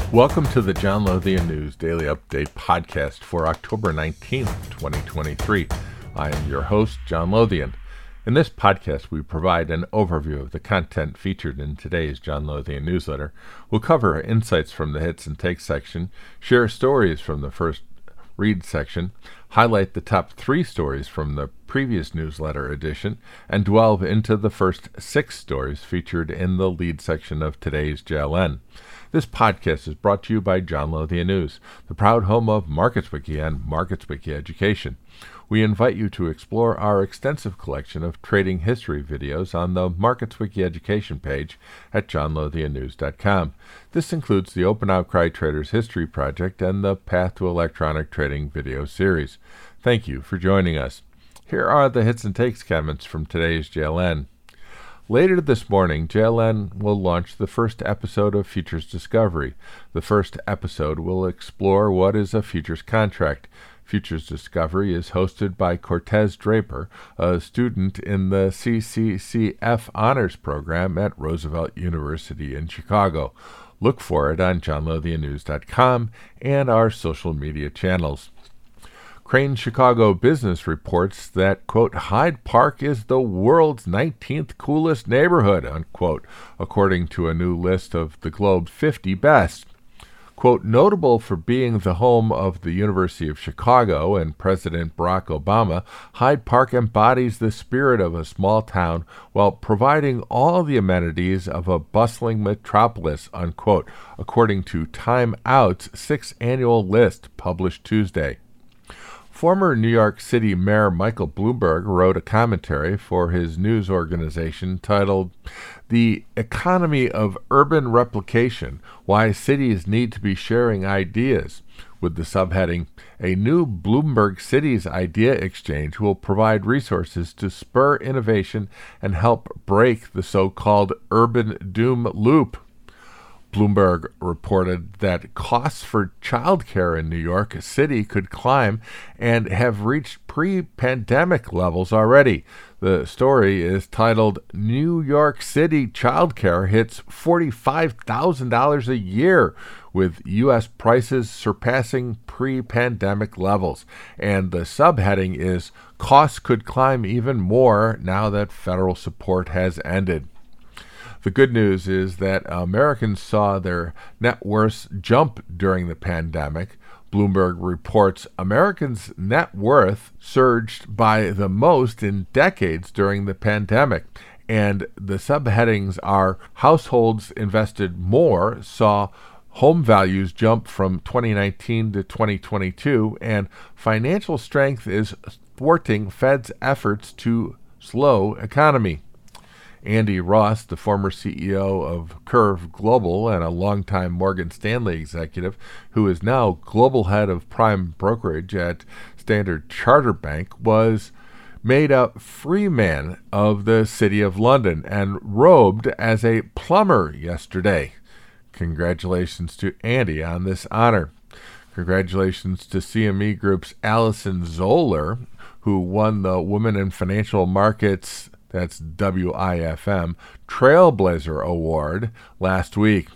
Welcome to the John Lothian News Daily Update podcast for October 19th, 2023. I am your host, John Lothian. In this podcast, we provide an overview of the content featured in today's John Lothian newsletter. We'll cover insights from the Hits and Takes section, share stories from the first read section, highlight the top 3 stories from the previous newsletter edition, and delve into the first 6 stories featured in the lead section of today's JLN. This podcast is brought to you by John Lothian News, the proud home of MarketsWiki and MarketsWiki Education. We invite you to explore our extensive collection of trading history videos on the MarketsWiki Education page at johnlothiannews.com. This includes the Open Outcry Traders History Project and the Path to Electronic Trading video series. Thank you for joining us. Here are the Hits and Takes comments from today's JLN. Later this morning, JLN will launch the first episode of Futures Discovery. The first episode will explore what is a futures contract. Futures Discovery is hosted by Cortez Draper, a student in the CCCF Honors Program at Roosevelt University in Chicago. Look for it on johnlothiannews.com and our social media channels. Crane Chicago Business reports that, quote, Hyde Park is the world's 19th coolest neighborhood, unquote, according to a new list of the Globe's 50 best. Quote, notable for being the home of the University of Chicago and President Barack Obama, Hyde Park embodies the spirit of a small town while providing all the amenities of a bustling metropolis, unquote, according to Time Out's 6th annual list published Tuesday. Former New York City Mayor Michael Bloomberg wrote a commentary for his news organization titled, The Economy of Urban Replication, Why Cities Need to be Sharing Ideas, with the subheading, A New Bloomberg Cities Idea Exchange will provide resources to spur innovation and help break the so-called urban doom loop. Bloomberg reported that costs for childcare in New York City could climb and have reached pre-pandemic levels already. The story is titled, New York City childcare hits $45,000 a year, with U.S. prices surpassing pre-pandemic levels. And the subheading is, Costs could climb even more now that federal support has ended. The good news is that Americans saw their net worths jump during the pandemic. Bloomberg reports Americans' net worth surged by the most in decades during the pandemic. And the subheadings are Households invested more, saw home values jump from 2019 to 2022, and financial strength is thwarting Fed's efforts to slow economy. Andy Ross, the former CEO of Curve Global and a longtime Morgan Stanley executive, who is now global head of prime brokerage at Standard Chartered Bank, was made a freeman of the City of London and robed as a plumber yesterday. Congratulations to Andy on this honor. Congratulations to CME Group's Allison Zoller, who won the Women in Financial Markets, that's WIFM, Trailblazer Award last week.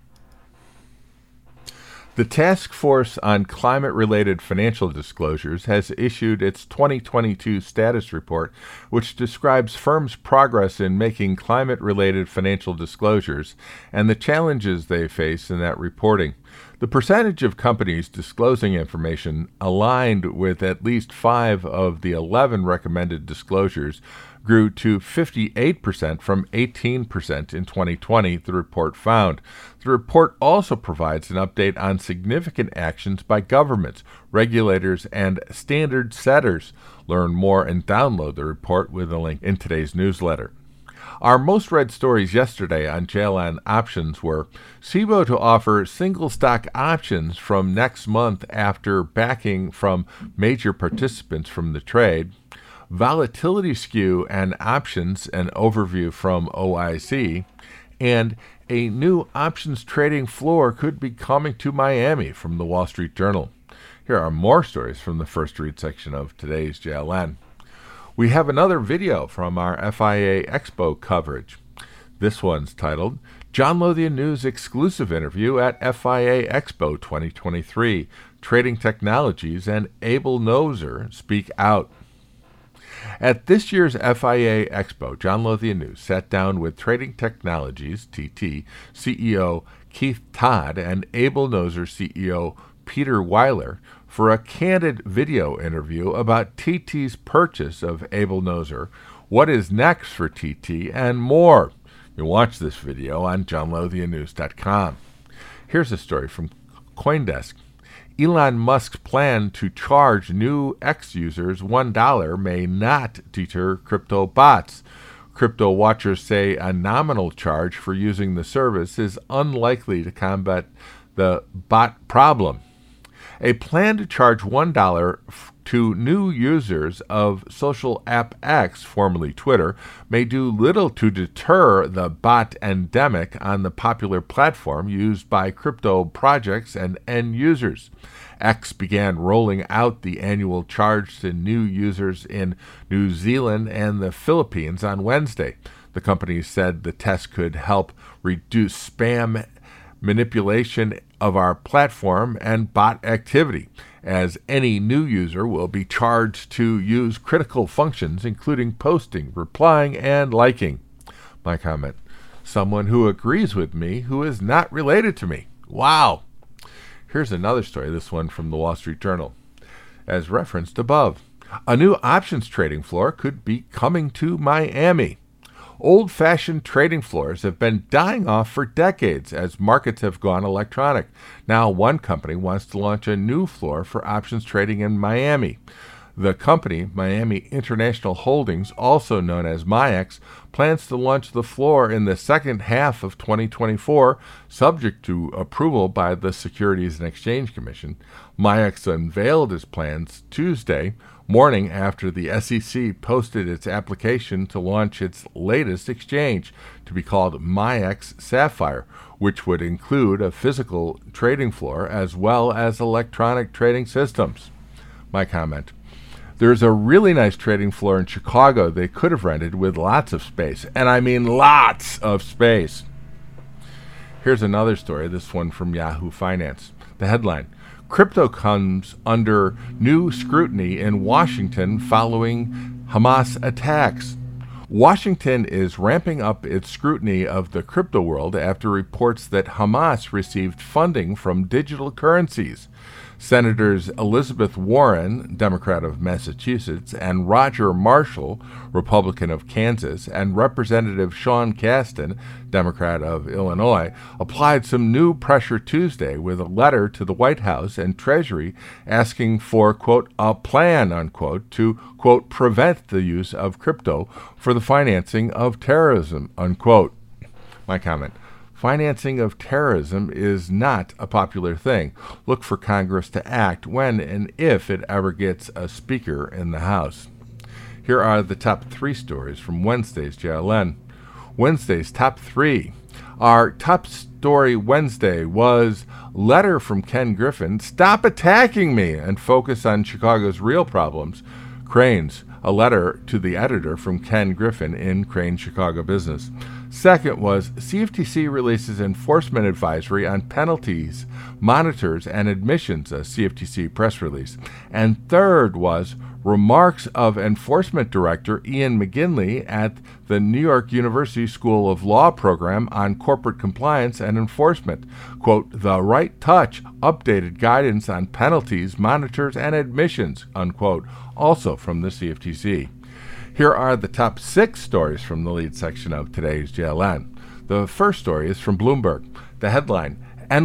The Task Force on Climate-Related Financial Disclosures has issued its 2022 status report, which describes firms' progress in making climate-related financial disclosures and the challenges they face in that reporting. The percentage of companies disclosing information aligned with at least 5 of the 11 recommended disclosures grew to 58% from 18% in 2020, the report found. The report also provides an update on significant actions by governments, regulators, and standard setters. Learn more and download the report with a link in today's newsletter. Our most read stories yesterday on JLN options were Cboe to offer single stock options from next month after backing from major participants from the trade, volatility skew and options, an overview from OIC, and a new options trading floor could be coming to Miami from the Wall Street Journal. Here are more stories from the first read section of today's JLN. We have another video from our FIA Expo coverage. This one's titled, John Lothian News exclusive interview at FIA Expo 2023. Trading Technologies and Abel Noser speak out. At this year's FIA Expo, John Lothian News sat down with Trading Technologies, TT, CEO Keith Todd and Abel Noser CEO Peter Weiler for a candid video interview about TT's purchase of Abel Noser, what is next for TT, and more. You'll watch this video on johnlothiannews.com. Here's a story from CoinDesk. Elon Musk's plan to charge new X users $1 may not deter crypto bots. Crypto watchers say a nominal charge for using the service is unlikely to combat the bot problem. A plan to charge $1 to new users of social app X, formerly Twitter, may do little to deter the bot endemic on the popular platform used by crypto projects and end users. X began rolling out the annual charge to new users in New Zealand and the Philippines on Wednesday. The company said the test could help reduce spam manipulation of our platform and bot activity, as any new user will be charged to use critical functions, including posting, replying, and liking. My comment, someone who agrees with me who is not related to me. Wow. Here's another story, this one from the Wall Street Journal. As referenced above, a new options trading floor could be coming to Miami. Old-fashioned trading floors have been dying off for decades as markets have gone electronic. Now one company wants to launch a new floor for options trading in Miami. The company, Miami International Holdings, also known as MIAX, plans to launch the floor in the second half of 2024, subject to approval by the Securities and Exchange Commission. MIAX unveiled its plans Tuesday morning after the SEC posted its application to launch its latest exchange, to be called MIAX Sapphire, which would include a physical trading floor as well as electronic trading systems. My comment, there's a really nice trading floor in Chicago they could have rented with lots of space, and I mean lots of space. Here's another story, this one from Yahoo Finance. The headline, crypto comes under new scrutiny in Washington following Hamas attacks. Washington is ramping up its scrutiny of the crypto world after reports that Hamas received funding from digital currencies. Senators Elizabeth Warren, Democrat of Massachusetts, and Roger Marshall, Republican of Kansas, and Representative Sean Casten, Democrat of Illinois, applied some new pressure Tuesday with a letter to the White House and Treasury asking for, quote, a plan, unquote, to, quote, prevent the use of crypto for the financing of terrorism, unquote. My comment. Financing of terrorism is not a popular thing. Look for Congress to act when and if it ever gets a speaker in the House. Here are the top 3 stories from Wednesday's JLN. Wednesday's top 3. Our top story Wednesday was letter from Ken Griffin, stop attacking me and focus on Chicago's real problems. Crain's, a letter to the editor from Ken Griffin in Crain Chicago Business. Second was CFTC releases enforcement advisory on penalties, monitors, and admissions, a CFTC press release. And third was remarks of Enforcement Director Ian McGinley at the New York University School of Law program on corporate compliance and enforcement. Quote, the right touch, updated guidance on penalties, monitors, and admissions, unquote, also from the CFTC. Here are the top 6 stories from the lead section of today's JLN. The first story is from Bloomberg. The headline,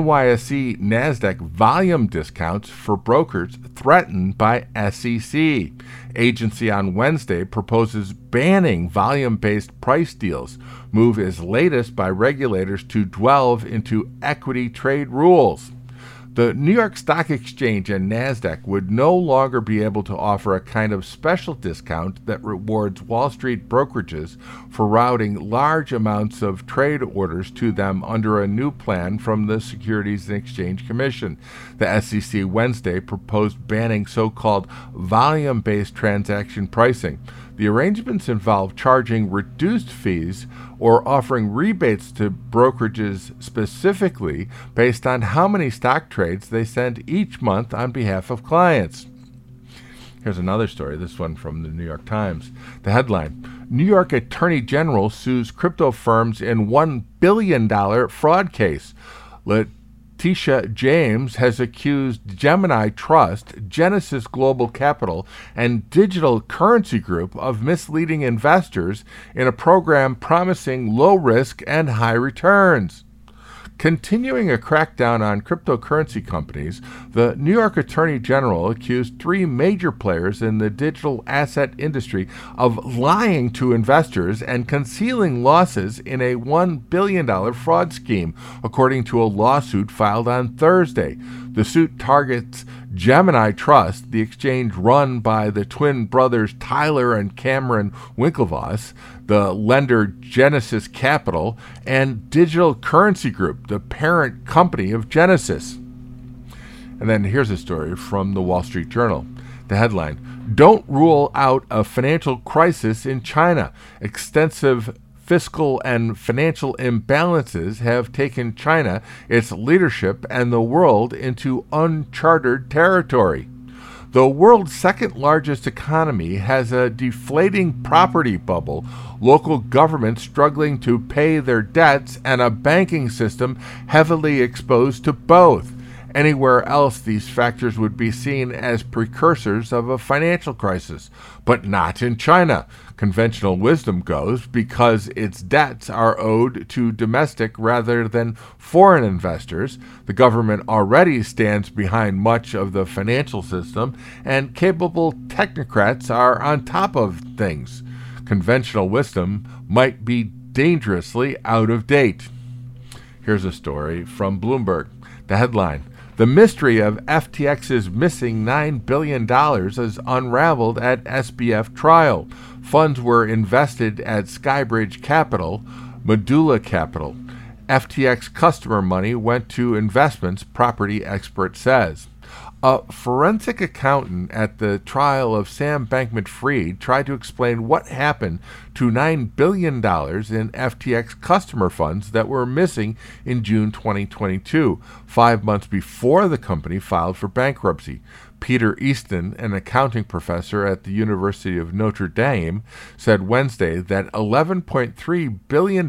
NYSE NASDAQ volume discounts for brokers threatened by SEC. Agency on Wednesday proposes banning volume-based price deals. Move is latest by regulators to delve into equity trade rules. The New York Stock Exchange and NASDAQ would no longer be able to offer a kind of special discount that rewards Wall Street brokerages for routing large amounts of trade orders to them under a new plan from the Securities and Exchange Commission. The SEC Wednesday proposed banning so-called volume-based transaction pricing. The arrangements involve charging reduced fees or offering rebates to brokerages specifically based on how many stock trades they send each month on behalf of clients. Here's another story, this one from the New York Times. The headline, New York Attorney General sues crypto firms in $1 billion fraud case. Letitia James has accused Gemini Trust, Genesis Global Capital, and Digital Currency Group of misleading investors in a program promising low risk and high returns. Continuing a crackdown on cryptocurrency companies, the New York Attorney General accused 3 major players in the digital asset industry of lying to investors and concealing losses in a $1 billion fraud scheme, according to a lawsuit filed on Thursday. The suit targets Gemini Trust, the exchange run by the twin brothers Tyler and Cameron Winklevoss, the lender Genesis Capital, and Digital Currency Group, the parent company of Genesis. And then here's a story from the Wall Street Journal. The headline, Don't Rule Out a Financial Crisis in China. Extensive fiscal and financial imbalances have taken China, its leadership, and the world into uncharted territory. The world's second largest economy has a deflating property bubble, local governments struggling to pay their debts, and a banking system heavily exposed to both. Anywhere else, these factors would be seen as precursors of a financial crisis, but not in China. Conventional wisdom goes because its debts are owed to domestic rather than foreign investors. The government already stands behind much of the financial system, and capable technocrats are on top of things. Conventional wisdom might be dangerously out of date. Here's a story from Bloomberg. The headline, The mystery of FTX's missing $9 billion is unraveled at SBF trial. Funds were invested at Skybridge Capital, Medulla Capital. FTX customer money went to investments, property expert says. A forensic accountant at the trial of Sam Bankman-Fried tried to explain what happened to $9 billion in FTX customer funds that were missing in June 2022, 5 months before the company filed for bankruptcy. Peter Easton, an accounting professor at the University of Notre Dame, said Wednesday that $11.3 billion in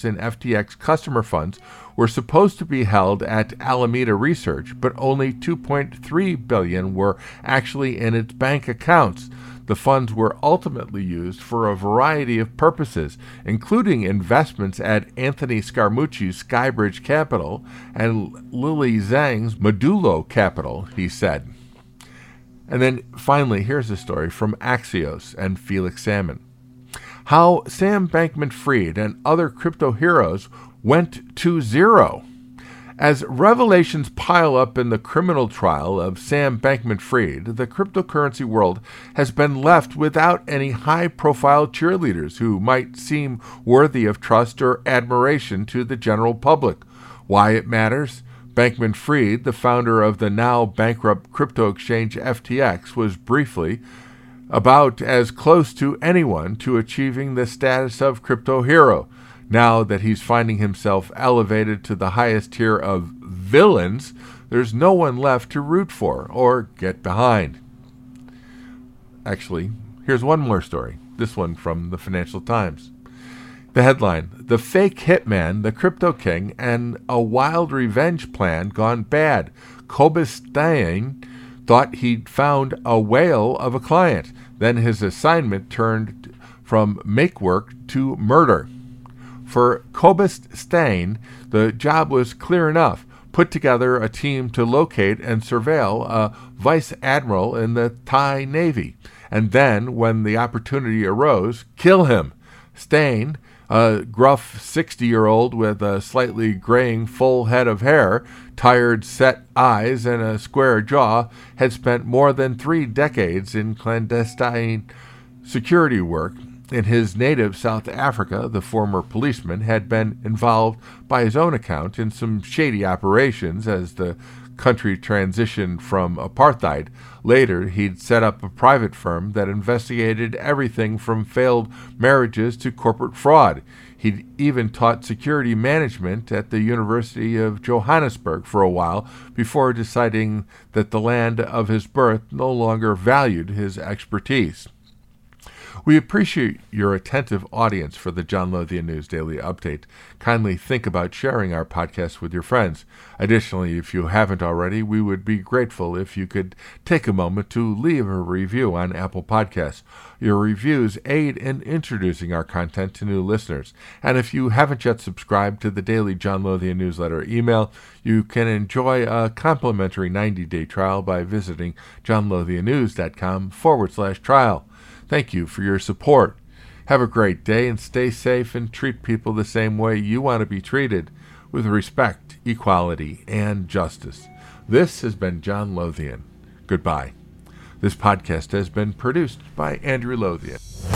FTX customer funds were supposed to be held at Alameda Research, but only $2.3 billion were actually in its bank accounts. The funds were ultimately used for a variety of purposes, including investments at Anthony Scaramucci's Skybridge Capital and Lily Zhang's Medulla Capital, he said. And then finally, here's a story from Axios and Felix Salmon. How Sam Bankman-Fried and other crypto heroes went to zero. As revelations pile up in the criminal trial of Sam Bankman-Fried, the cryptocurrency world has been left without any high-profile cheerleaders who might seem worthy of trust or admiration to the general public. Why it matters? Bankman-Fried, the founder of the now bankrupt crypto exchange FTX, was briefly about as close to anyone to achieving the status of crypto hero. Now that he's finding himself elevated to the highest tier of villains, there's no one left to root for or get behind. Actually, here's one more story, this one from the Financial Times. The headline, The Fake Hitman, the Crypto King, and a Wild Revenge Plan Gone Bad. Cobus Stein thought he'd found a whale of a client. Then his assignment turned from make work to murder. For Cobus Stein, the job was clear enough. Put together a team to locate and surveil a vice admiral in the Thai Navy. And then, when the opportunity arose, kill him. Stein, a gruff 60-year-old with a slightly graying full head of hair, tired, set eyes, and a square jaw, had spent more than 3 decades in clandestine security work. In his native South Africa, the former policeman had been involved by his own account in some shady operations as the country transitioned from apartheid. Later, he'd set up a private firm that investigated everything from failed marriages to corporate fraud. He'd even taught security management at the University of Johannesburg for a while before deciding that the land of his birth no longer valued his expertise. We appreciate your attentive audience for the John Lothian News Daily Update. Kindly think about sharing our podcast with your friends. Additionally, if you haven't already, we would be grateful if you could take a moment to leave a review on Apple Podcasts. Your reviews aid in introducing our content to new listeners. And if you haven't yet subscribed to the daily John Lothian newsletter email, you can enjoy a complimentary 90-day trial by visiting johnlothiannews.com/trial. Thank you for your support. Have a great day and stay safe and treat people the same way you want to be treated, with respect, equality, and justice. This has been John Lothian. Goodbye. This podcast has been produced by Andrew Lothian.